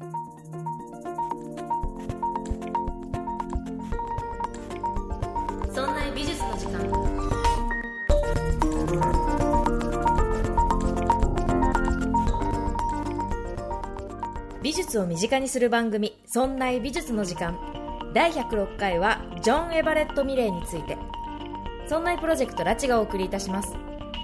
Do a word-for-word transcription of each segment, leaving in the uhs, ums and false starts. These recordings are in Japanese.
そんな美術の時間。美術を身近にする番組、そんな美術の時間。だいひゃくろっかいはジョン・エバレット・ミレイについて。そんなプロジェクトラチがお送りいたします。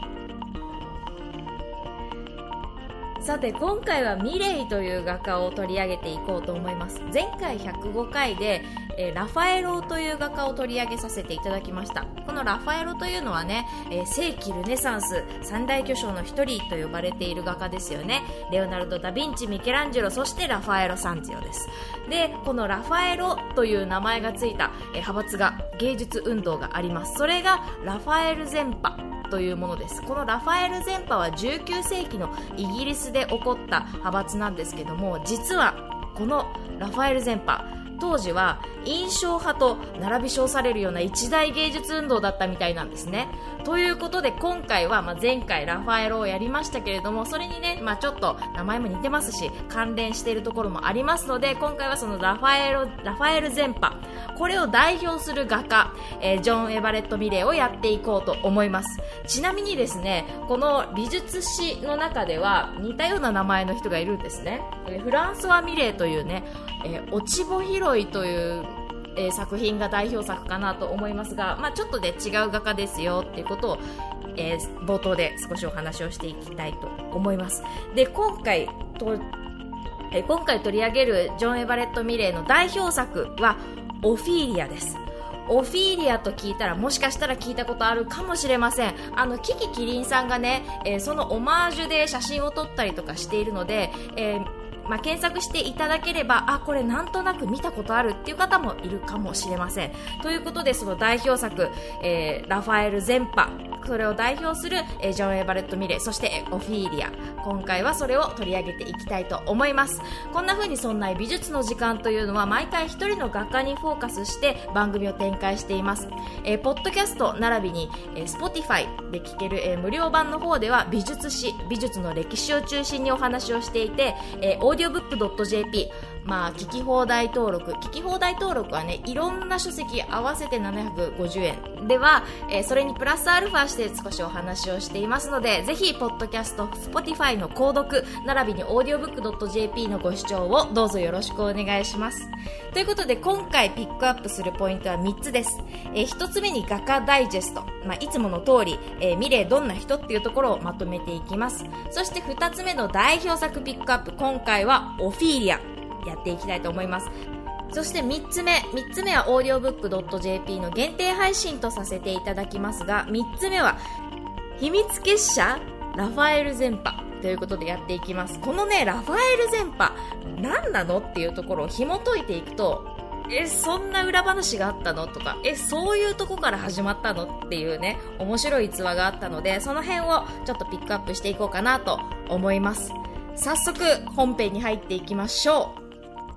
さて今回はミレイという画家を取り上げていこうと思います。前回ひゃくごかいで、えー、ラファエロという画家を取り上げさせていただきました。このラファエロというのはね、えー、世紀ルネサンス三大巨匠の一人と呼ばれている画家ですよね。レオナルド・ダ・ヴィンチ、ミケランジェロ、そしてラファエロ・サンジオです。でこのラファエロという名前がついた、えー、派閥が芸術運動があります。それがラファエル前派というものです。このラファエル前派はじゅうきゅうせいきのイギリスで起こった派閥なんですけども、実はこのラファエル前派、当時は印象派と並び称されるような一大芸術運動だったみたいなんですね。ということで今回は、まあ、前回ラファエロをやりましたけれども、それにね、まあ、ちょっと名前も似てますし関連しているところもありますので、今回はそのラファエロ、ラファエル前派、これを代表する画家、えー、ジョン・エバレット・ミレイをやっていこうと思います。ちなみにですね、この美術史の中では似たような名前の人がいるんですね。フランソワ・ミレイというね、えー、落ち穂拾いという、えー、作品が代表作かなと思いますが、まあ、ちょっとで違う画家ですよっていうことを、えー、冒頭で少しお話をしていきたいと思います。で今回と、えー、今回取り上げるジョン・エバレット・ミレイの代表作はオフィーリアです。オフィーリアと聞いたらもしかしたら聞いたことあるかもしれません。あのキキキリンさんがね、えー、そのオマージュで写真を撮ったりとかしているので、えーまあ、検索していただければ、あ、これなんとなく見たことあるっていう方もいるかもしれません。ということでその代表作、えー、ラファエル前派、それを代表する、えー、ジョン・エバレット・ミレイ、そしてオフィーリア、今回はそれを取り上げていきたいと思います。こんな風にそんな美術の時間というのは毎回一人の画家にフォーカスして番組を展開しています。えー、ポッドキャスト並びに、えー、Spotify で聴ける、えー、無料版の方では美術史、美術の歴史を中心にお話をしていて、えー、オーディオブック ドットジェーピー、まあ、聞き放題登録、聞き放題登録はね、いろんな書籍合わせてななひゃくごじゅうえんでは、えー、それにプラスアルファして少しお話をしていますので、ぜひポッドキャスト、Spotify の購読並びにオーディオブック ドットジェーピー のご視聴をどうぞよろしくお願いします。ということで今回ピックアップするポイントはみっつです。えー、ひとつめに画家ダイジェスト、まあ、いつもの通り、えー、ミレイどんな人っていうところをまとめていきます。そしてふたつめの代表作ピックアップ、今回はオフィーリアやっていきたいと思います。そしてみっつめみっつめはオーディオブック ドットジェーピー の限定配信とさせていただきますが、みっつめは秘密結社ラファエル前派ということでやっていきます。このねラファエル前派何なのっていうところを紐解いていくと、えそんな裏話があったのとか、えそういうとこから始まったのっていうね面白い逸話があったので、その辺をちょっとピックアップしていこうかなと思います。早速本編に入っていきましょう。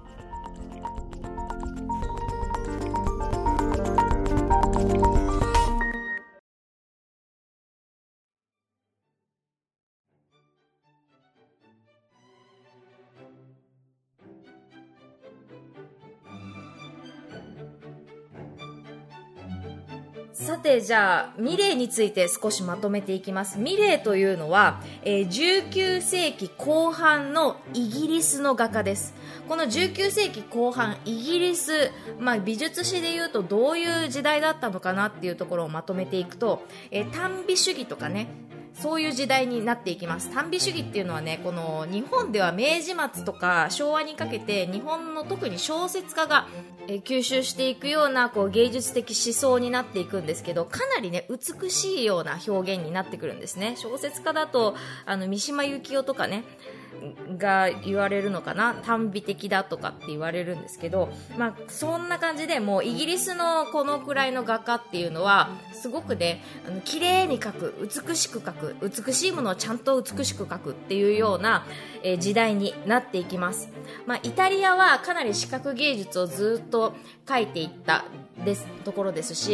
さてじゃあミレイについて少しまとめていきます。ミレイというのは、えー、じゅうきゅうせいきこう半のイギリスの画家です。このじゅうきゅうせいきこう半イギリス、まあ、美術史でいうとどういう時代だったのかなっていうところをまとめていくと、えー、単美主義とかね、そういう時代になっていきます。単美主義っていうのはね、この日本では明治末とか昭和にかけて日本の特に小説家が、えー、吸収していくようなこう芸術的思想になっていくんですけど、かなりね美しいような表現になってくるんですね。小説家だとあの三島由紀夫とかねが言われるのかな、単美的だとかって言われるんですけど、まあそんな感じでもうイギリスのこのくらいの画家っていうのはすごくねあの綺麗に描く、美しく描く、美しいものをちゃんと美しく描くっていうような、えー、時代になっていきます。まあイタリアはかなり視覚芸術をずっと描いていったですところですし、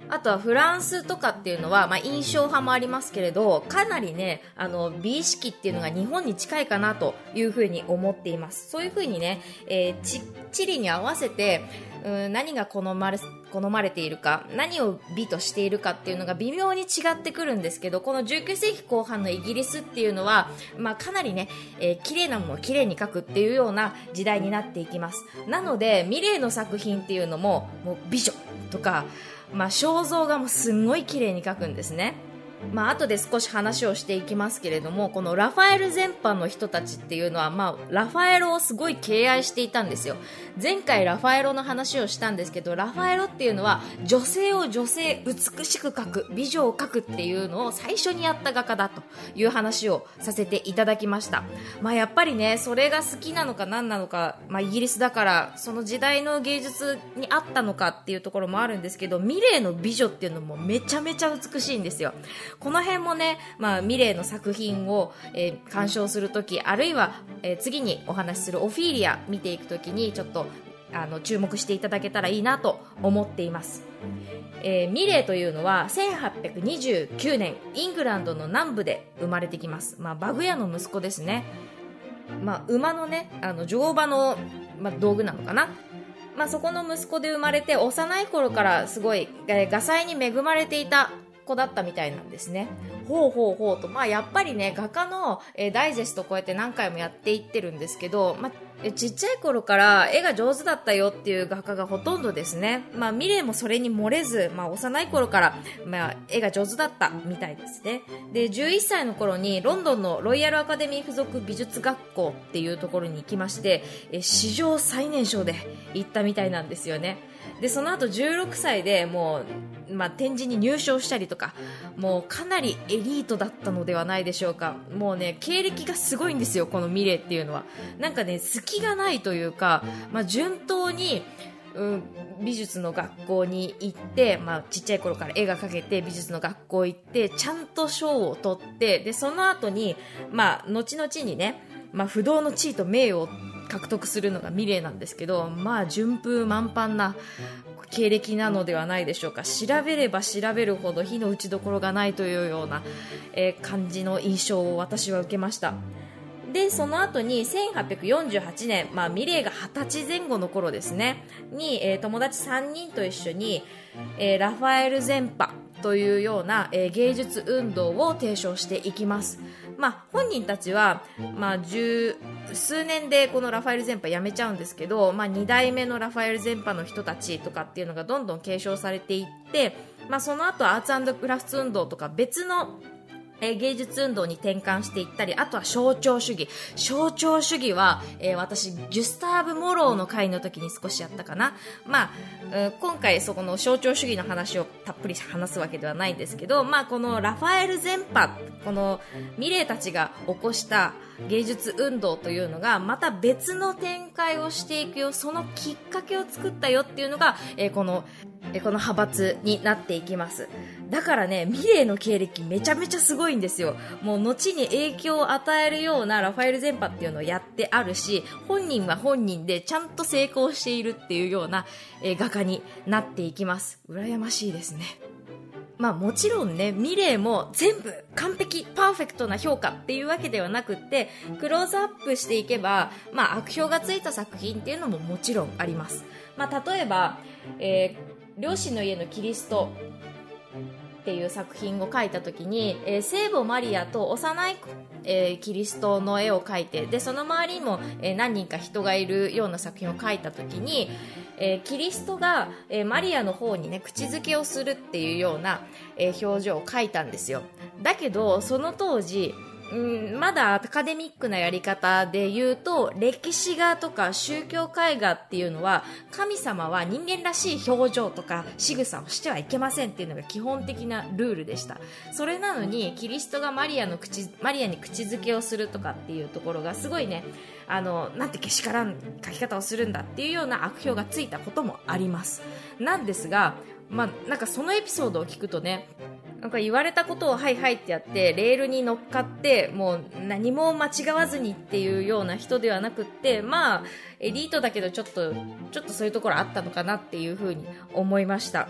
あとはフランスとかっていうのは、まあ、印象派もありますけれど、かなりね、あの美意識っていうのが日本に近いかなというふうに思っています。そういうふうにね、えー、ち地理に合わせて、うん、何が好まれ好まれているか、何を美としているかっていうのが微妙に違ってくるんですけど、このじゅうきゅうせいきこう半のイギリスっていうのは、まあ、かなりね、えー、綺麗なものを綺麗に描くっていうような時代になっていきます。なのでミレーの作品っていうのも、もう美女とか、まあ、肖像画もすんごい綺麗に描くんですね。まあ後で少し話をしていきますけれども、このラファエル全般の人たちっていうのは、まあ、ラファエロをすごい敬愛していたんですよ。前回ラファエロの話をしたんですけど、ラファエロっていうのは女性を女性美しく描く、美女を描くっていうのを最初にやった画家だという話をさせていただきました。まあやっぱりね、それが好きなのか何なのか、まあイギリスだからその時代の芸術にあったのかっていうところもあるんですけど、ミレーの美女っていうのもめちゃめちゃ美しいんですよ。この辺もね、まあ、ミレーの作品を、えー、鑑賞するとき、あるいは、えー、次にお話しするオフィーリア見ていくときにちょっとあの注目していただけたらいいなと思っています。えー、ミレーというのはせんはっぴゃくにじゅうきゅうねんイングランドの南部で生まれてきます。まあ、馬具屋の息子ですね。まあ、馬のね、あの乗馬の、まあ、道具なのかな。まあ、そこの息子で生まれて、幼い頃からすごい、えー、画才に恵まれていた子だったみたいなんですね。ほうほうほうと、まあ、やっぱりね、画家の、えー、ダイジェストこうやって何回もやっていってるんですけど、まあ、えちっちゃい頃から絵が上手だったよっていう画家がほとんどですね。まあ、ミレーもそれに漏れず、まあ、幼い頃から、まあ、絵が上手だったみたいですね。で、じゅういっさいの頃にロンドンのロイヤルアカデミー附属美術学校っていうところに行きまして、え史上最年少で行ったみたいなんですよね。で、その後じゅうろくさいでもう、まあ、展示に入賞したりとか、もうかなりエリートだったのではないでしょうか。もうね、経歴がすごいんですよ、このミレーっていうのは。なんかね、隙がないというか、まあ、順当に、うん、美術の学校に行って、まあ、ちっちゃい頃から絵が描けて美術の学校行ってちゃんと賞を取って、でその後に、まあ、後々にね、まあ、不動の地位と名誉を獲得するのがミレーなんですけど、まあ順風満帆な経歴なのではないでしょうか。調べれば調べるほど火の打ちどころがないというような、えー、感じの印象を私は受けました。でその後にせんはっぴゃくよんじゅうはちねん、まあ、ミレーがはたちぜん後の頃ですねに、えー、友達さんにんと一緒に、えー、ラファエル全派というような、えー、芸術運動を提唱していきます。まあ、本人たちは、まあ、十数年でこのラファエル全派やめちゃうんですけど、まあ、に代目のラファエル全派の人たちとかっていうのがどんどん継承されていって、まあ、その後アーツ&クラフト運動とか別のえー、芸術運動に転換していったり、あとは象徴主義。象徴主義は、えー、私、ギュスターブ・モローの回の時に少しやったかな。まあ、うん、今回そこの象徴主義の話をたっぷり話すわけではないんですけど、まあ、このラファエル全派、このミレーたちが起こした芸術運動というのが、また別の展開をしていくよ、そのきっかけを作ったよっていうのが、えー、この、えー、この派閥になっていきます。だからね、ミレーの経歴めちゃめちゃすごいんですよ。もう後に影響を与えるようなラファエル全派っていうのをやってあるし、本人は本人でちゃんと成功しているっていうような、えー、画家になっていきます。羨ましいですね。まあもちろんね、ミレーも全部完璧、パーフェクトな評価っていうわけではなくって、クローズアップしていけば、まあ悪評がついた作品っていうのももちろんあります。まあ例えば、えー、両親の家のキリストっていう作品を描いた時に、えー、聖母マリアと幼い、えー、キリストの絵を描いて、でその周りにも、えー、何人か人がいるような作品を描いた時に、えー、キリストが、えー、マリアの方にね口づけをするっていうような、えー、表情を描いたんですよ。だけどその当時うん、まだアカデミックなやり方で言うと、歴史画とか宗教絵画っていうのは、神様は人間らしい表情とか仕草をしてはいけませんっていうのが基本的なルールでした。それなのにキリストがマリアの口マリアに口づけをするとかっていうところがすごいね、あのなんてけしからん描き方をするんだっていうような悪評がついたこともあります。なんですが、まあ、なんかそのエピソードを聞くとね、なんか言われたことをはいはいってやってレールに乗っかってもう何も間違わずにっていうような人ではなくって、まあエリートだけどちょっとちょっとそういうところあったのかなっていうふうに思いました。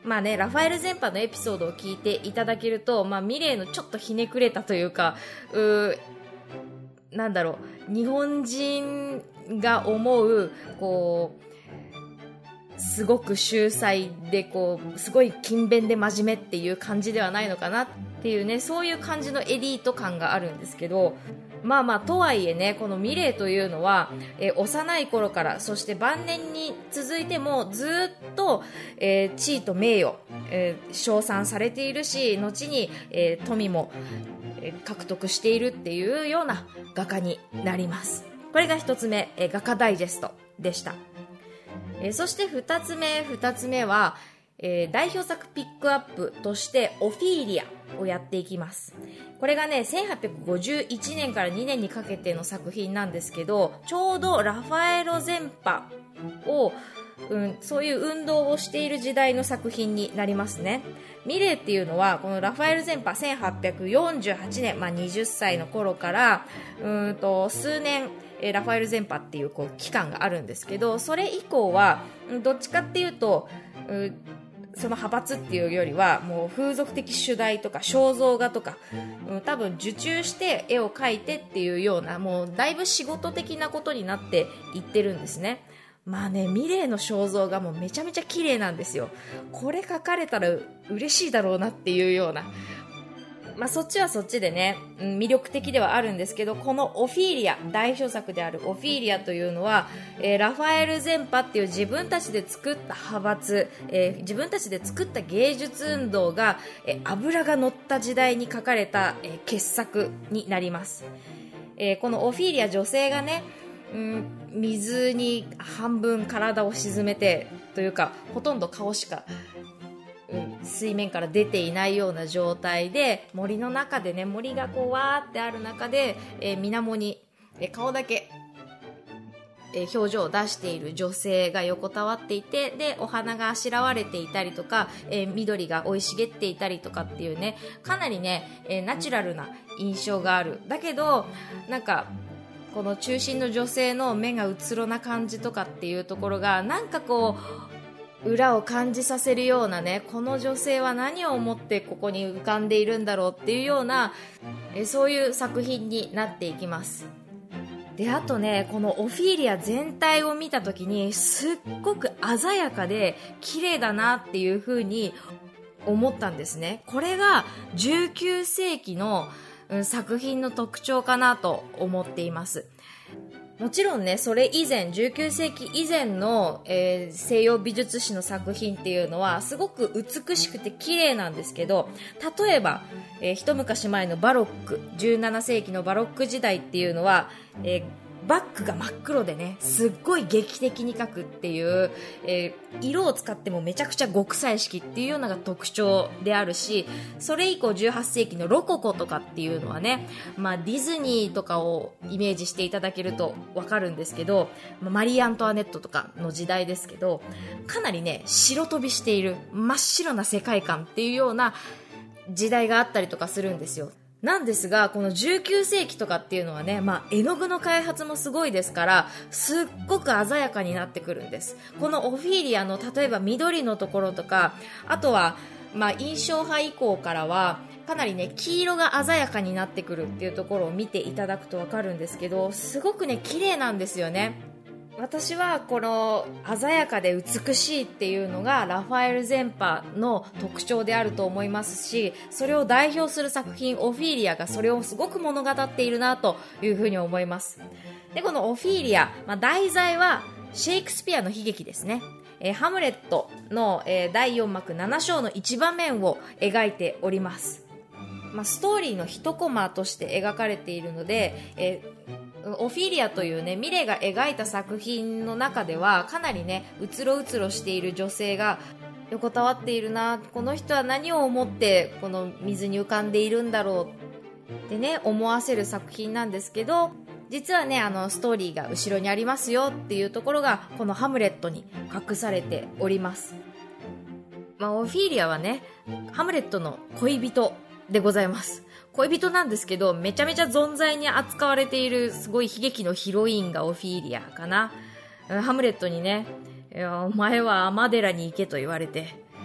まあね、ラファエル前派のエピソードを聞いていただけると、まあ、ミレーのちょっとひねくれたというか、うーなんだろう、日本人が思うこうすごく秀才でこうすごい勤勉で真面目っていう感じではないのかなっていうね、そういう感じのエリート感があるんですけど、まあまあとはいえね、このミレーというのは、えー、幼い頃からそして晩年に続いてもずっと、えー、地位と名誉、えー、称賛されているし、後に、えー、富も、えー、獲得しているっていうような画家になります。これが一つ目、えー、画家ダイジェストでした。えー、そして二つ目二つ目は、えー、代表作ピックアップとしてオフィーリアをやっていきます。これがねせんはっぴゃくごじゅういちねんからにねんにかけての作品なんですけど、ちょうどラファエロ前派を、うん、そういう運動をしている時代の作品になりますね。ミレーっていうのはこのラファエル前派せんはっぴゃくよんじゅうはちねん、まあ、はたちの頃からうんと数年ラファエル前派っていう、こう期間があるんですけど、それ以降はどっちかっていうと、うん、その派閥っていうよりはもう風俗的主題とか肖像画とか、うん、多分受注して絵を描いてっていうような、もうだいぶ仕事的なことになっていってるんですね。まあね、ミレーの肖像画もめちゃめちゃ綺麗なんですよ。これ描かれたら嬉しいだろうなっていうような、まあ、そっちはそっちでね、うん、魅力的ではあるんですけど、このオフィーリア、代表作であるオフィーリアというのは、えー、ラファエル前派っていう自分たちで作った派閥、えー、自分たちで作った芸術運動が、えー、油が乗った時代に書かれた、えー、傑作になります。えー、このオフィーリア、女性がね、うん、水に半分体を沈めてというか、ほとんど顔しか水面から出ていないような状態で、森の中でね、森がこうわーってある中で、えー、水面に、えー、顔だけ、えー、表情を出している女性が横たわっていて、でお花があしらわれていたりとか、えー、緑が生い茂っていたりとかっていうね、かなりね、えー、ナチュラルな印象がある。だけどなんかこの中心の女性の目がうつろな感じとかっていうところが、なんかこう裏を感じさせるようなね、この女性は何を思ってここに浮かんでいるんだろうっていうような、えそういう作品になっていきます。で、あとね、このオフィーリア全体を見た時にすっごく鮮やかで綺麗だなっていう風に思ったんですね。これがじゅうきゅうせいきの作品の特徴かなと思っています。もちろんね、それ以前、じゅうきゅうせいき以前の、えー、西洋美術史の作品っていうのはすごく美しくて綺麗なんですけど、例えば、えー、一昔前のバロック、じゅうななせいきのバロック時代っていうのは、えーバックが真っ黒でね、すっごい劇的に描くっていう、えー、色を使ってもめちゃくちゃ極彩色っていうのが特徴であるし、それ以降じゅうはっせいきのロココとかっていうのはね、まあ、ディズニーとかをイメージしていただけるとわかるんですけど、マリー・アントワネットとかの時代ですけど、かなりね、白飛びしている真っ白な世界観っていうような時代があったりとかするんですよ。なんですが、このじゅうきゅうせいきとかっていうのはね、まあ、絵の具の開発もすごいですから、すっごく鮮やかになってくるんです。このオフィーリアの例えば緑のところとか、あとは、まあ、印象派以降からはかなりね、黄色が鮮やかになってくるっていうところを見ていただくとわかるんですけど、すごくね、綺麗なんですよね。私はこの鮮やかで美しいっていうのがラファエル前派の特徴であると思いますし、それを代表する作品オフィーリアがそれをすごく物語っているなというふうに思います。で、このオフィーリア、まあ、題材はシェイクスピアの悲劇ですね。えー、ハムレットの、えー、だいよんまくななしょうの一場面を描いております。まあ、ストーリーの一コマとして描かれているので、えーオフィーリアというね、ミレーが描いた作品の中ではかなりね、うつろうつろしている女性が横たわっているな、この人は何を思ってこの水に浮かんでいるんだろうってね、思わせる作品なんですけど、実はね、あのストーリーが後ろにありますよっていうところがこのハムレットに隠されております。まあ、オフィーリアはね、ハムレットの恋人でございます。恋人なんですけど、めちゃめちゃ存在に扱われているすごい悲劇のヒロインがオフィーリアかな。ハムレットにね、いやお前は尼寺に行けと言われて、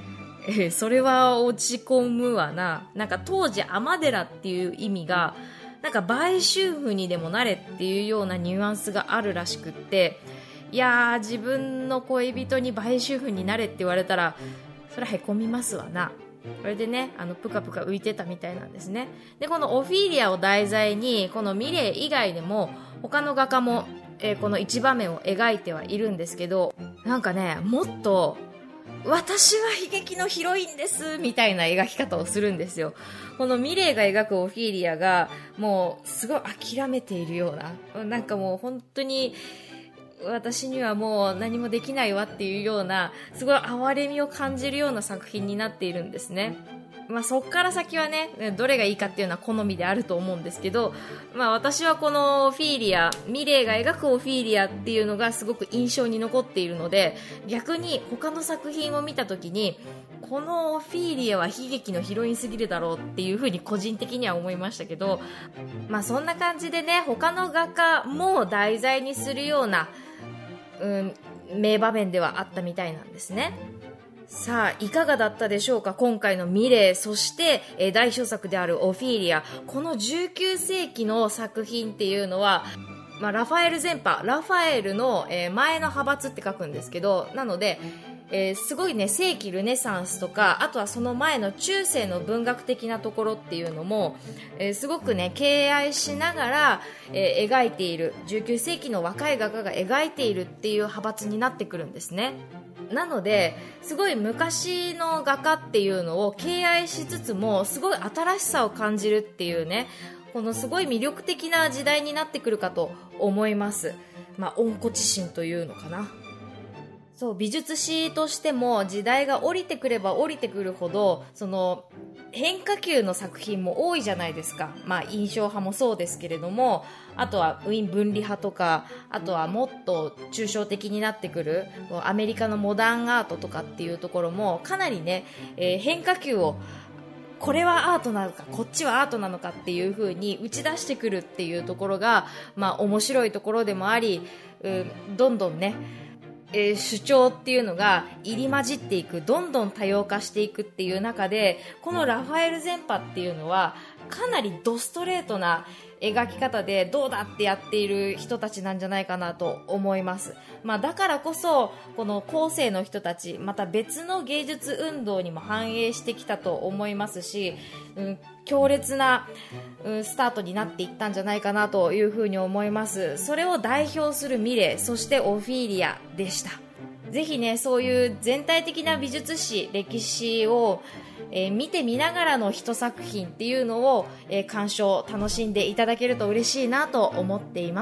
えー、それは落ち込むわな。なんか当時尼寺っていう意味がなんか売春婦にでもなれっていうようなニュアンスがあるらしくって、いやー、自分の恋人に売春婦になれって言われたらそれはへこみますわな。これでね、あのプカプカ浮いてたみたいなんですね。でこのオフィーリアを題材にこのミレイ以外でも他の画家も、えー、この一場面を描いてはいるんですけど、なんかね、もっと私は悲劇のヒロインですみたいな描き方をするんですよ。このミレイが描くオフィーリアがもうすごい諦めているような、なんかもう本当に私にはもう何もできないわっていうような、すごい哀れみを感じるような作品になっているんですね。まあ、そっから先はね、どれがいいかっていうのは好みであると思うんですけど、まあ、私はこのオフィーリア、ミレイが描くオフィーリアっていうのがすごく印象に残っているので、逆に他の作品を見た時にこのオフィーリアは悲劇のヒロインすぎるだろうっていう風に個人的には思いましたけど、まあ、そんな感じでね、他の画家も題材にするようなうん、名場面ではあったみたいなんですね。さあ、いかがだったでしょうか、今回のミレイ、そして、えー、代表作であるオフィーリア。このじゅうきゅうせいきの作品っていうのは、まあ、ラファエル前派、ラファエルの、えー、前の派閥って書くんですけど、なので、えー、すごいね、世紀ルネサンスとか、あとはその前の中世の文学的なところっていうのも、えー、すごくね、敬愛しながら、えー、描いている、じゅうきゅうせいきの若い画家が描いているっていう派閥になってくるんですね。なのですごい昔の画家っていうのを敬愛しつつも、すごい新しさを感じるっていうね、このすごい魅力的な時代になってくるかと思います。まあ、温故知新というのかな。そう、美術史としても時代が降りてくれば降りてくるほど、その変化球の作品も多いじゃないですか。まあ、印象派もそうですけれども、あとはウィーン分離派とか、あとはもっと抽象的になってくるアメリカのモダンアートとかっていうところもかなりね、えー、変化球をこれはアートなのかこっちはアートなのかっていう風に打ち出してくるっていうところが、まあ、面白いところでもあり、うん、どんどんね、えー、主張っていうのが入り混じっていく、どんどん多様化していくっていう中で、このラファエル前派っていうのはかなりドストレートな描き方でどうだってやっている人たちなんじゃないかなと思います。まあ、だからこそこの後世の人たち、また別の芸術運動にも反映してきたと思いますし、うん、強烈な、うん、スタートになっていったんじゃないかなというふうに思います。それを代表するミレイ、そしてオフィーリアでした。ぜひね、そういう全体的な美術史、歴史をえー、見てみながらの一作品っていうのを、えー、鑑賞楽しんでいただけると嬉しいなと思っています。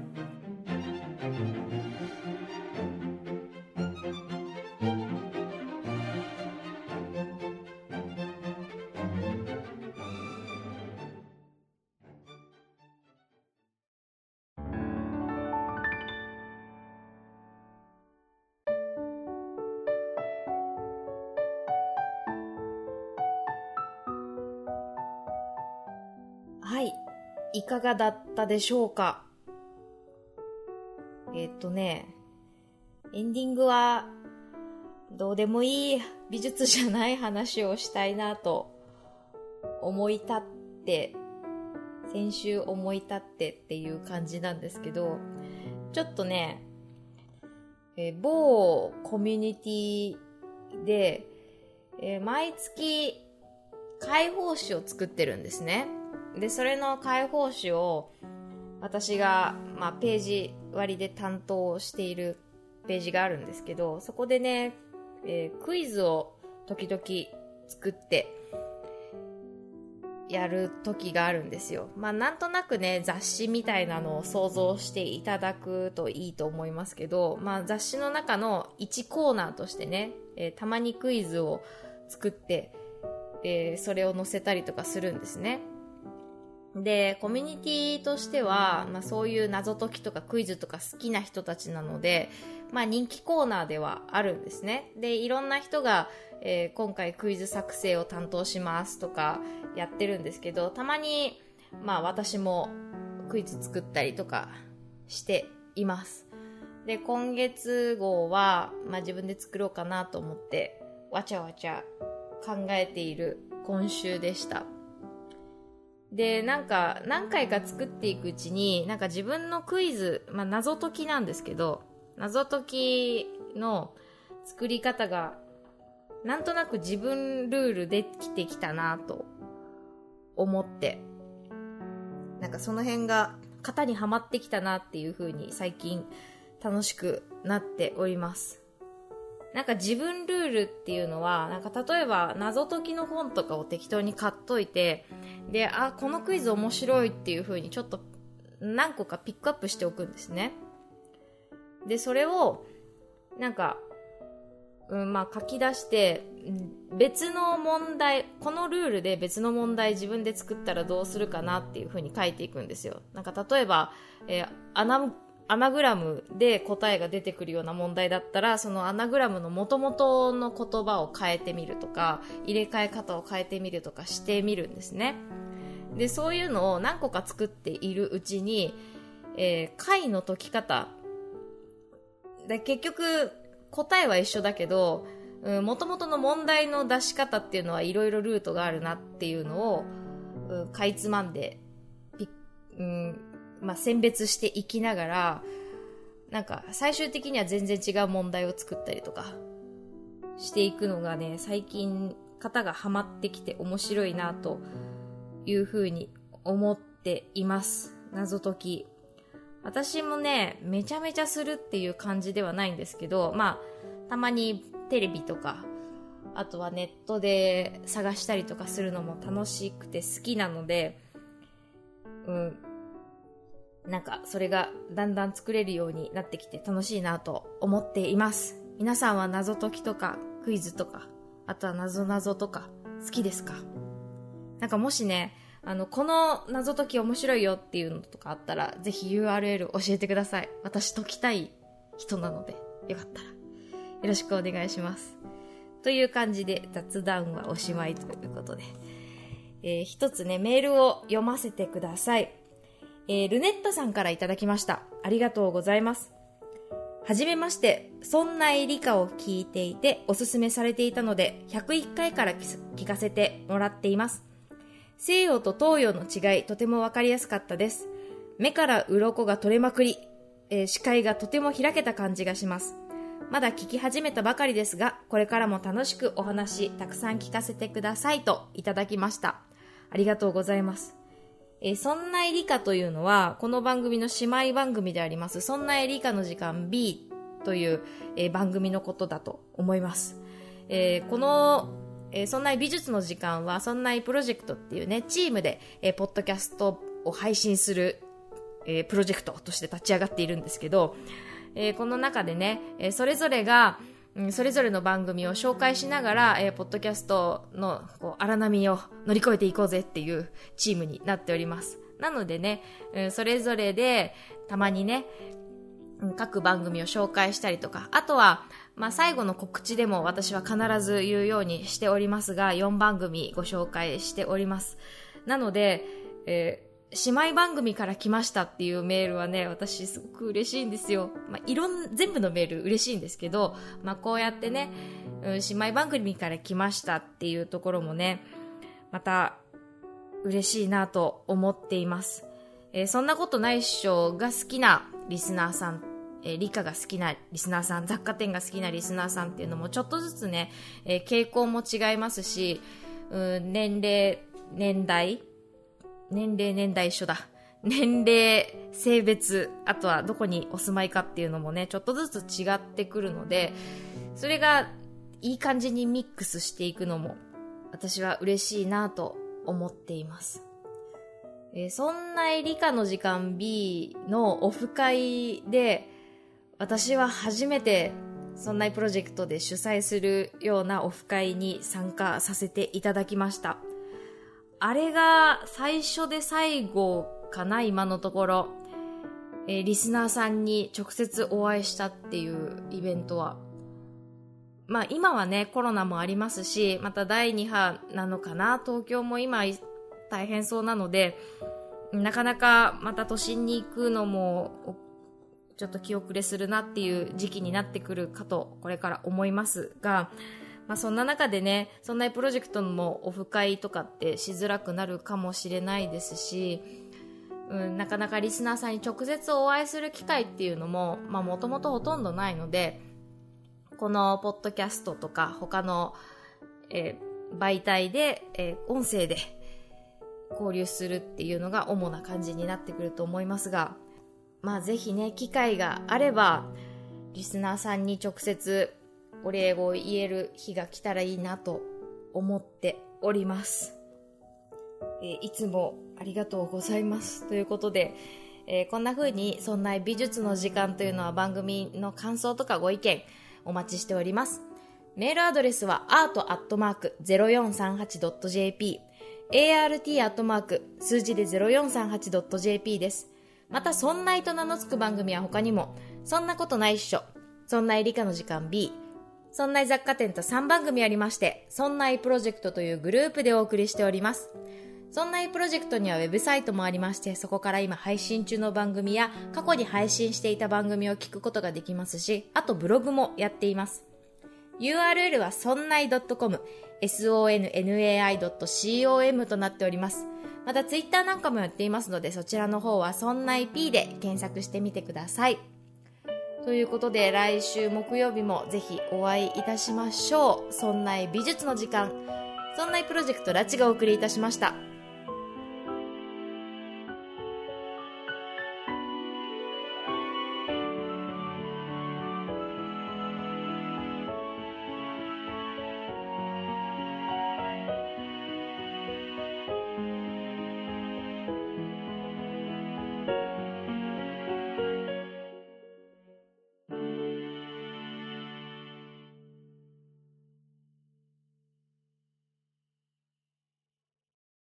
はい、いかがだったでしょうか。えーっとね、エンディングはどうでもいい美術じゃない話をしたいなと思い立って、先週思い立ってっていう感じなんですけど、ちょっとね、えー、某コミュニティで、えー、毎月解放誌を作ってるんですね。でそれの解放誌を私が、まあ、ページ割りで担当しているページがあるんですけど、そこでね、えー、クイズを時々作ってやる時があるんですよ。まあなんとなくね、雑誌みたいなのを想像していただくといいと思いますけど、まあ雑誌の中のいちコーナーとしてね、えー、たまにクイズを作って、えー、それを載せたりとかするんですね。でコミュニティとしては、まあ、そういう謎解きとかクイズとか好きな人たちなので、まあ、人気コーナーではあるんですね。でいろんな人が、えー、今回クイズ作成を担当しますとかやってるんですけど、たまに、まあ、私もクイズ作ったりとかしています。で今月号は、まあ、自分で作ろうかなと思ってわちゃわちゃ考えている今週でした。で、なんか何回か作っていくうちに、なんか自分のクイズ、まあ謎解きなんですけど、謎解きの作り方がなんとなく自分ルールできてきたなと思って、なんかその辺が型にはまってきたなっていう風に最近楽しくなっております。なんか自分ルールっていうのは、なんか例えば謎解きの本とかを適当に買っといて、で、あ、このクイズ面白いっていう風にちょっと何個かピックアップしておくんですね。で、それをなんか、うん、まあ書き出して、別の問題、このルールで別の問題自分で作ったらどうするかなっていう風に書いていくんですよ。なんか例えば、えー、アナアナグラムで答えが出てくるような問題だったら、そのアナグラムの元々の言葉を変えてみるとか、入れ替え方を変えてみるとかしてみるんですね。で、そういうのを何個か作っているうちに、えー、解の解き方で、結局答えは一緒だけど、元々の問題の出し方っていうのはいろいろルートがあるなっていうのを、うん、かいつまんでピッ、うんまあ、選別していきながら、なんか最終的には全然違う問題を作ったりとかしていくのがね、最近型がはまってきて面白いなというふうに思っています。謎解き、私もねめちゃめちゃするっていう感じではないんですけど、まあたまにテレビとか、あとはネットで探したりとかするのも楽しくて好きなので、うんなんかそれがだんだん作れるようになってきて楽しいなと思っています。皆さんは謎解きとかクイズとか、あとは謎謎とか好きですか？なんかもしね、あのこの謎解き面白いよっていうのとかあったら、ぜひ ユーアールエル 教えてください。私解きたい人なので、よかったらよろしくお願いします。という感じで雑談はおしまいということで、えー、一つねメールを読ませてください。えー、ルネッタさんからいただきました。ありがとうございます。はじめまして、そんな理科を聞いていておすすめされていたのでひゃくいっかいから聞かせてもらっています。西洋と東洋の違い、とてもわかりやすかったです。目から鱗が取れまくり、えー、視界がとても開けた感じがします。まだ聞き始めたばかりですが、これからも楽しくお話たくさん聞かせてくださいといただきました。ありがとうございます。えー、そんな理科というのはこの番組の姉妹番組でありますそんな理科の時間 B という、えー、番組のことだと思います。えー、この、えー、そんな美術の時間はそんなプロジェクトっていうねチームで、えー、ポッドキャストを配信する、えー、プロジェクトとして立ち上がっているんですけど、えー、この中でね、えー、それぞれがそれぞれの番組を紹介しながら、えー、ポッドキャストのこう荒波を乗り越えていこうぜっていうチームになっております。なのでね、うん、それぞれでたまにね、うん、各番組を紹介したりとか、あとは、まあ、最後の告知でも私は必ず言うようにしておりますが、よんばんぐみご紹介しております。なので、えー姉妹番組から来ましたっていうメールはね、私すごく嬉しいんですよ。まあ、いろん、全部のメール嬉しいんですけど、まあ、こうやってね、うん、姉妹番組から来ましたっていうところもね、また嬉しいなと思っています。えー、そんなことないっしょが好きなリスナーさん、えー、理科が好きなリスナーさん、雑貨店が好きなリスナーさんっていうのもちょっとずつね、えー、傾向も違いますし、うん、年齢、年代、年齢年代一緒だ年齢性別、あとはどこにお住まいかっていうのもねちょっとずつ違ってくるので、それがいい感じにミックスしていくのも私は嬉しいなと思っています。えー、そんな理科の時間 B のオフ会で私は初めてそんなプロジェクトで主催するようなオフ会に参加させていただきました。あれが最初で最後かな、今のところ、えー、リスナーさんに直接お会いしたっていうイベントは、まあ今はねコロナもありますし、まただいに波なのかな、東京も今大変そうなので、なかなかまた都心に行くのもちょっと気遅れするなっていう時期になってくるかとこれから思いますが、 まあ、そんな中でね、そんなプロジェクトもオフ会とかってしづらくなるかもしれないですし、うん、なかなかリスナーさんに直接お会いする機会っていうのももともとほとんどないので、このポッドキャストとか他の、えー、媒体で、えー、音声で交流するっていうのが主な感じになってくると思いますが、まあぜひね、機会があればリスナーさんに直接お礼を言える日が来たらいいなと思っております。えー、いつもありがとうございますということで、えー、こんな風にそんな美術の時間というのは番組の感想とかご意見お待ちしております。メールアドレスは アート アットマーク ゼロよんさんはち ドット ジェーピー、 アールティー アットマーク数字で ゼロよんさんはち ドット ジェーピー です。またそんないと名の付く番組は他にも、そんなことないっしょ、そんない理科の時間 B、そんない雑貨店とさんばん組ありまして、そんないプロジェクトというグループでお送りしております。そんないプロジェクトにはウェブサイトもありまして、そこから今配信中の番組や過去に配信していた番組を聞くことができますし、あとブログもやっています。 ユーアールエル はそんない .com、 ソンナイ ドット コム となっております。またツイッターなんかもやっていますので、そちらの方はそんない P で検索してみてください。ということで、来週木曜日もぜひお会いいたしましょう。そんない美術の時間、そんないプロジェクトラチがお送りいたしました。